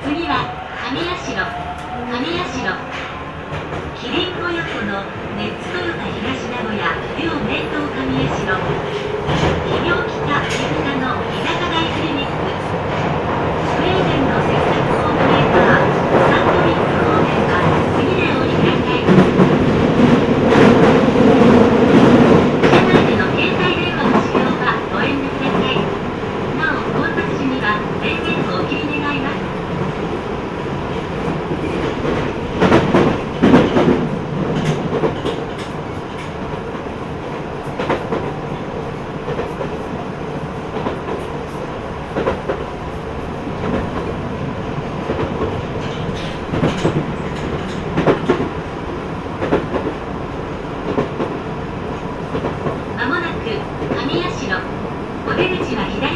次は神社。キリン親子のネッツトヨタ東名古屋両名東神社。企業北皮膚科の日高台クリニック。スウェーデンの接客コーディネーターサンドリック方面は次で折り返し。車内での携帯電話の使用はご遠慮ください。なお到達時には電源をお切り願います。まもなく神社。お出口は左